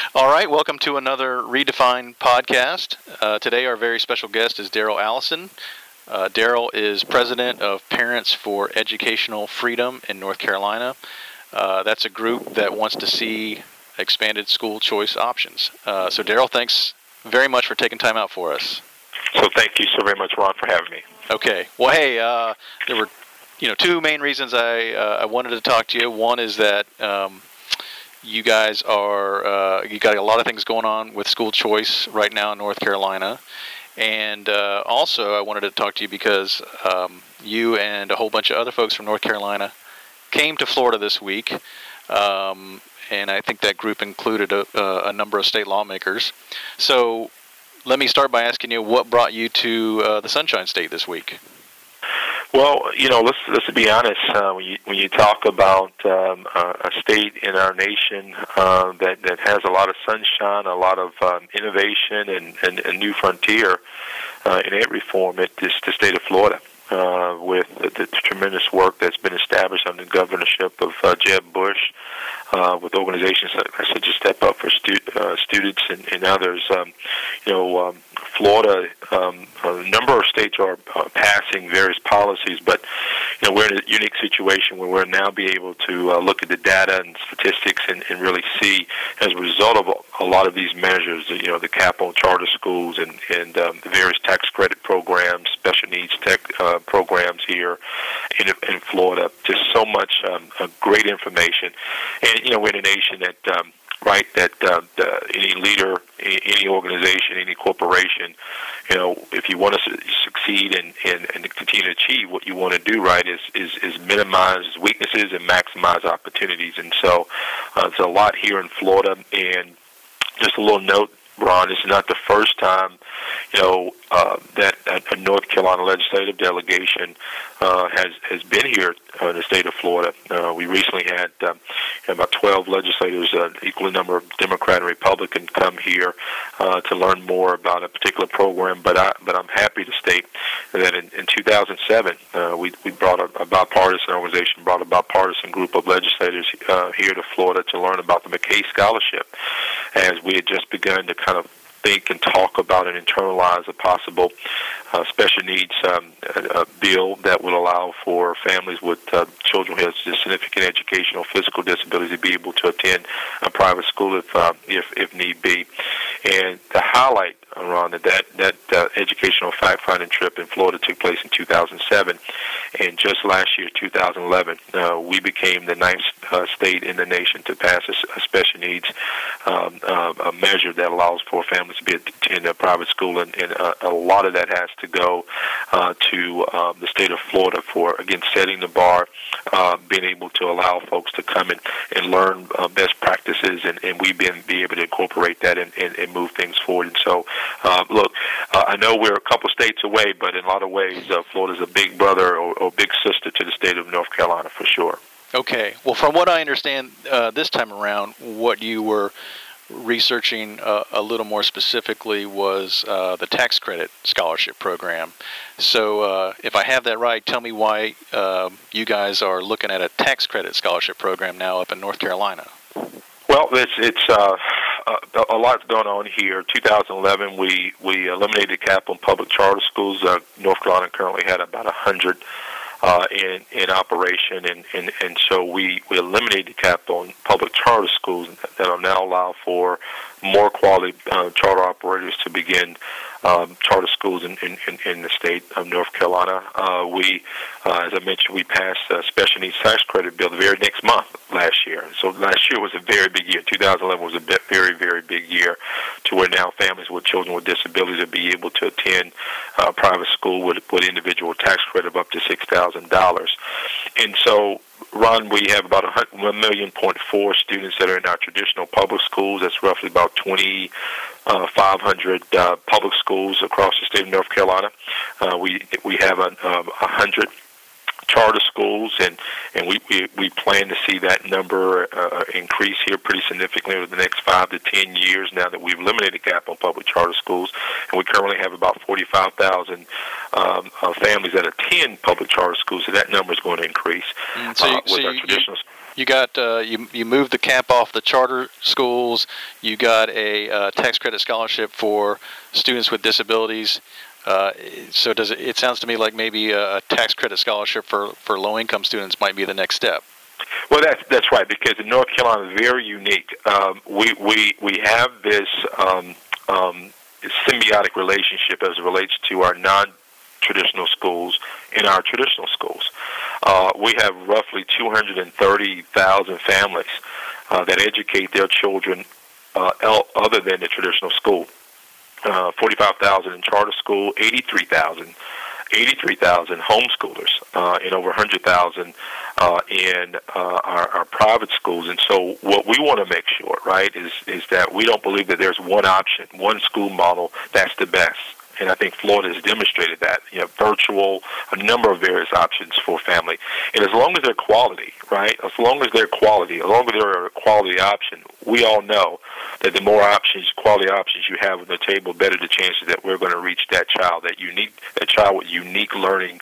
All right, welcome to another Redefined podcast. Today, our very special guest is Daryl Allison. Daryl is president of Parents for Educational Freedom in North Carolina. That's a group that wants to see expanded school choice options. So, Daryl, thanks very much for taking time out for us. So, thank you so very much, Ron, for having me. Okay. Well, hey, there were two main reasons I wanted to talk to you. One is that you guys are you got a lot of things going on with school choice right now in North Carolina, and also I wanted to talk to you because you and a whole bunch of other folks from North Carolina came to Florida this week, and I think that group included a number of state lawmakers. So let me start by asking you, what brought you to the Sunshine State this week? Well, let's be honest. When you talk about a state in our nation that has a lot of sunshine, a lot of innovation, and a new frontier in ed reform, it's the state of Florida. With the tremendous work that's been established under the governorship of Jeb Bush, with organizations such as Step Up for Students and others. Florida, a number of states are passing various policies, but we're in a unique situation where we'll now be able to look at the data and statistics and really see, as a result of a lot of these measures, the capital charter schools and the various tax credit programs, special needs tech programs here in Florida, just so much great information. And we're in a nation that any leader, any organization, any corporation, if you want to succeed and continue to achieve what you want to do, right, is minimize weaknesses and maximize opportunities. And so there's a lot here in Florida. And just a little note, Ron, this is not the first time, that a North Carolina legislative delegation has been here in the state of Florida. We recently had about 12 legislators, equal number of Democrat and Republican, come here to learn more about a particular program. But I'm happy to state that in 2007, we brought a bipartisan organization, brought a bipartisan group of legislators here to Florida to learn about the McKay Scholarship, as we had just begun to kind of think and talk about and internalize a possible special needs bill that would allow for families with children who have significant educational, physical disabilities to be able to attend a private school if need be. And to highlight, Ron, that educational fact-finding trip in Florida took place in 2007, and just last year, 2011, we became the ninth state in the nation to pass a special needs a measure that allows for families to be attend a private school, and a lot of that has to go to the state of Florida for, again, setting the bar, being able to allow folks to come and learn best practices, and we've been be able to incorporate that and move things forward. And so, look, I know we're a couple states away, but in a lot of ways, Florida's a big brother or big sister to the state of North Carolina for sure. Okay. Well, from what I understand, this time around, what you were researching a little more specifically was the tax credit scholarship program. So if I have that right, tell me why you guys are looking at a tax credit scholarship program now up in North Carolina. Well, it's a lot's going on here. 2011, we eliminated cap on public charter schools. North Carolina currently had about 100 in operation, and so we eliminated cap on public charter schools that will now allow for more quality charter operators to begin charter schools in the state of North Carolina. As I mentioned, we passed a special needs tax credit bill the very next month last year. So last year was a very big year. 2011 was a very, very big year, to where now families with children with disabilities will be able to attend private school with individual tax credit of up to $6,000. And so, Ron, we have about 1.4 million students that are in our traditional public schools. That's roughly about 2,500 public schools across the state of North Carolina. We have 100 charter schools, and we plan to see that number increase here pretty significantly over the next 5 to 10 years now that we've eliminated cap on public charter schools. And we currently have about 45,000 families that attend public charter schools, so that number is going to increase with our traditional. You got you moved the cap off the charter schools. You got a tax credit scholarship for students with disabilities. So does it? It sounds to me like maybe a tax credit scholarship for low income students might be the next step. Well, that's right, because in North Carolina is very unique. We have this symbiotic relationship as it relates to our non-traditional schools and our traditional schools. We have roughly 230,000 families that educate their children other than the traditional school. 45,000 in charter school, 83,000 homeschoolers, and over 100,000 in our private schools. And so what we want to make sure, right, is that we don't believe that there's one option, one school model that's the best. And I think Florida has demonstrated that. You know, virtual, a number of various options for family. And as long as they're quality, right, as long as they're quality, as long as they're a quality option, we all know that the more options, quality options you have on the table, better the chances that we're going to reach that child with unique learning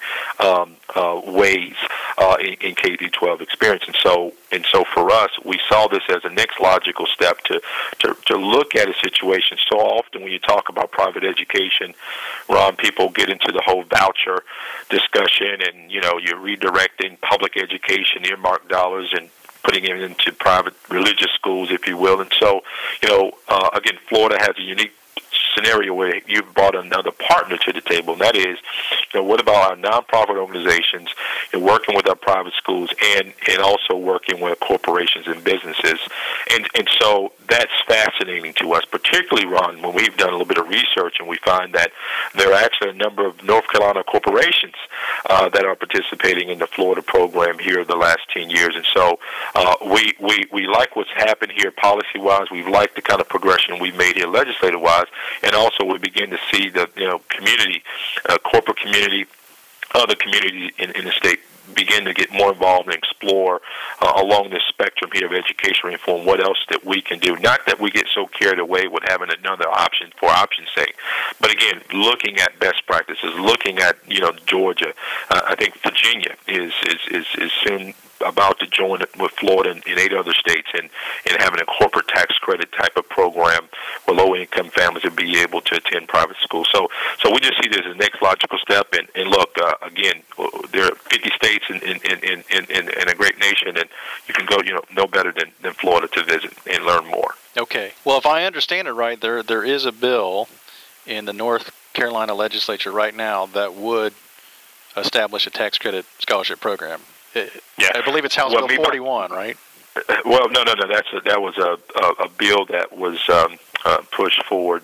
ways in K through 12 experience. And so for us, we saw this as a next logical step to look at a situation. So often when you talk about private education, Ron, people get into the whole voucher discussion, and you're redirecting public education earmark dollars and putting it into private religious schools, if you will. And so, again, Florida has a unique scenario where you've brought another partner to the table, and that is, what about our nonprofit organizations and working with our private schools and also working with corporations and businesses. And so that's fascinating to us, particularly, Ron, when we've done a little bit of research and we find that there are actually a number of North Carolina corporations that are participating in the Florida program here the last 10 years. And so we like what's happened here policy-wise. We've liked the kind of progression we've made here legislative-wise. And also we begin to see the community, corporate community, other communities in the state begin to get more involved and explore along this spectrum here of education reform what else that we can do. Not that we get so carried away with having another option for option's sake, but again, looking at best practices, looking at Georgia. I think Virginia is soon about to join with Florida and 8 other states in having a corporate tax credit type of program where low-income families would be able to attend private schools. So we just see this as the next logical step. And look, again, there are 50 states in a great nation, and you can go, no better than Florida to visit and learn more. Okay. Well, if I understand it right, there is a bill in the North Carolina legislature right now that would establish a tax credit scholarship program. Yeah. I believe it's House Bill 41, right? Well, no. That was a bill that was pushed forward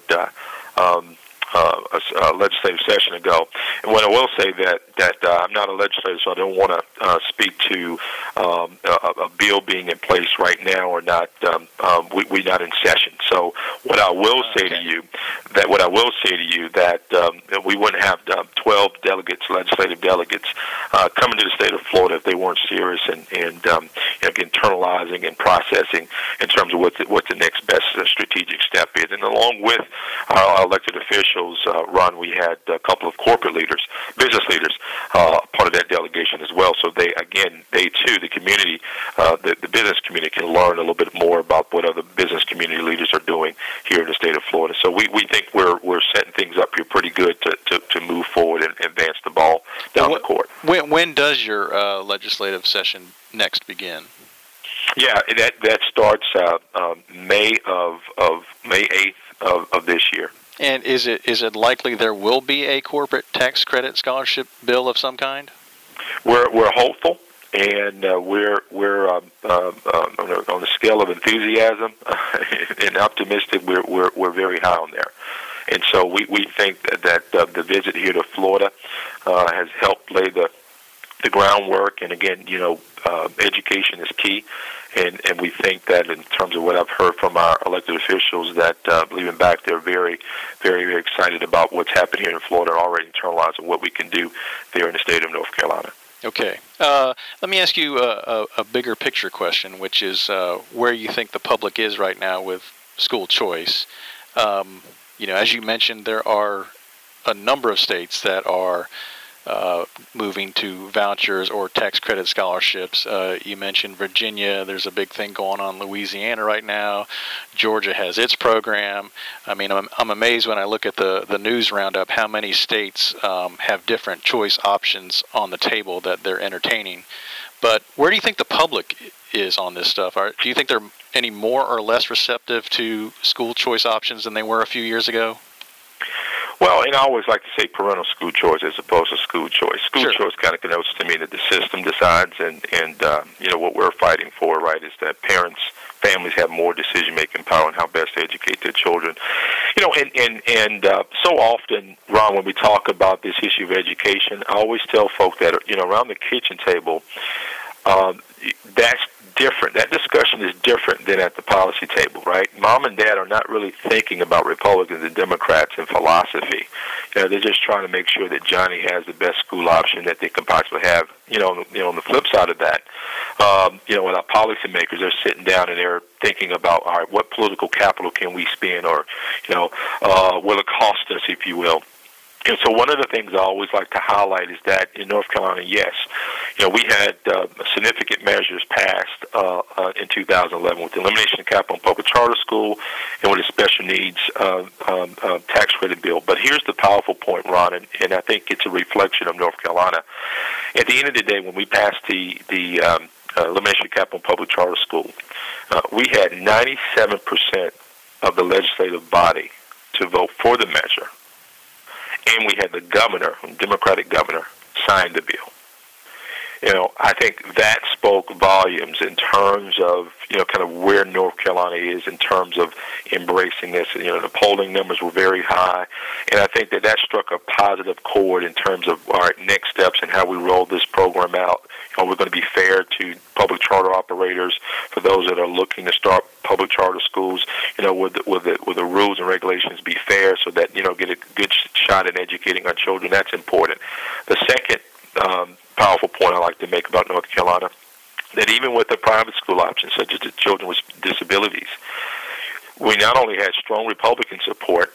a legislative session ago. And what I will say that I'm not a legislator, so I don't want to speak to a bill being in place right now or not. We're not in session. So what I will say to you that we wouldn't have 12 delegates, legislative delegates, coming to the state of Florida if they weren't serious and internalizing and processing in terms of what the next best strategic step is. And along with our elected officials, Ron, we had a couple of corporate leaders, business leaders, part of that delegation as well. So they too, the community, the business community can learn a little bit more about what other business community leaders are doing here in the state of Florida. So we think we're setting things up here pretty good to move forward and advance the ball down the court. When does your legislative session next begin? Yeah, that starts May 8th of this year. And is it likely there will be a corporate tax credit scholarship bill of some kind? We're hopeful, and we're on the scale of enthusiasm and optimistic. We're very high on there, and so we think that the visit here to Florida has helped lay the groundwork. And again, education is key. And we think that in terms of what I've heard from our elected officials, that even back, they're very, very, very excited about what's happened here in Florida, already internalizing what we can do there in the state of North Carolina. Okay. Let me ask you a bigger picture question, which is where you think the public is right now with school choice. As you mentioned, there are a number of states that are moving to vouchers or tax credit scholarships. You mentioned Virginia. There's a big thing going on in Louisiana right now. Georgia has its program. I mean, I'm amazed when I look at the news roundup how many states have different choice options on the table that they're entertaining. But where do you think the public is on this stuff? Do you think they're any more or less receptive to school choice options than they were a few years ago? Well, and I always like to say parental school choice as opposed to school choice. School Sure. choice kind of connotes to me that the system decides, and you know, what we're fighting for, right, is that families have more decision-making power on how best to educate their children. You know, and so often, Ron, when we talk about this issue of education, I always tell folk that, you know, around the kitchen table, that's different. That discussion is different than at the policy table, right? Mom and Dad are not really thinking about Republicans and Democrats and philosophy. You know, they're just trying to make sure that Johnny has the best school option that they can possibly have. You know, on the flip side of that, you know, when our policymakers are sitting down and they're thinking about, all right, what political capital can we spend, or, you know, will it cost us, if you will. And so one of the things I always like to highlight is that in North Carolina, yes, you know, we had significant measures passed in 2011 with the elimination of capital in public charter school and with the special needs tax credit bill. But here's the powerful point, Ron, and I think it's a reflection of North Carolina. At the end of the day, when we passed the elimination of capital in public charter school, we had 97% of the legislative body to vote for the measure. And we had the governor, Democratic governor, sign the bill. You know, I think that spoke volumes in terms of, you know, kind of where North Carolina is in terms of embracing this. You know, the polling numbers were very high, and I think that struck a positive chord in terms of our next steps and how we roll this program out. You know, we're going to be fair to public charter operators, for those that are looking to start public charter schools. You know, with the rules and regulations be fair, so that, you know, get a good shot at educating our children. That's important. The second powerful point I like to make about North Carolina, that even with the private school options, such as the children with disabilities, we not only had strong Republican support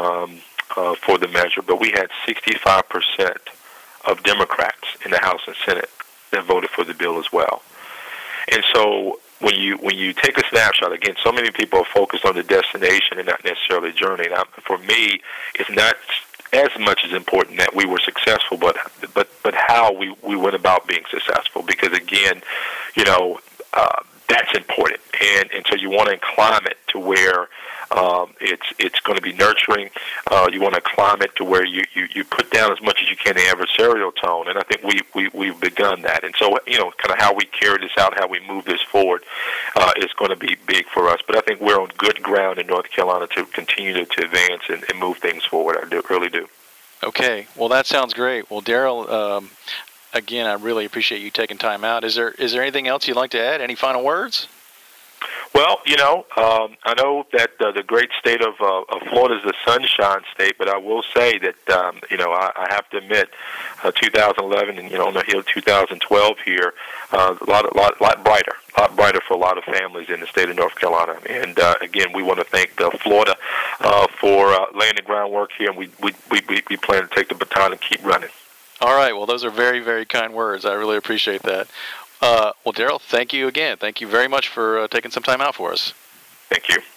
for the measure, but we had 65% of Democrats in the House and Senate that voted for the bill as well. And so when you take a snapshot, again, so many people are focused on the destination and not necessarily the journey. Now, for me, it's not as much as important that we were successful, but how we went about being successful. Because again, you know, that's important, and so you want to climb it to where it's going to be nurturing. You want to climb it to where you put down as much as you can the adversarial tone, and I think we've begun that. And so, you know, kind of how we carry this out, how we move this forward, is going to be big for us. But I think we're on good ground in North Carolina to continue to advance and move things forward. I really do. Okay, well, that sounds great. Well, Darrell, again, I really appreciate you taking time out. Is there anything else you'd like to add? Any final words? Well, you know, I know that the great state of Florida is the sunshine state, but I will say that, you know, I have to admit, 2011 and, you know, on the heel 2012 here, a lot brighter for a lot of families in the state of North Carolina. And again, we want to thank Florida for laying the groundwork here, and we plan to take the baton and keep running. All right. Well, those are very, very kind words. I really appreciate that. Well, Darrell, thank you again. Thank you very much for taking some time out for us. Thank you.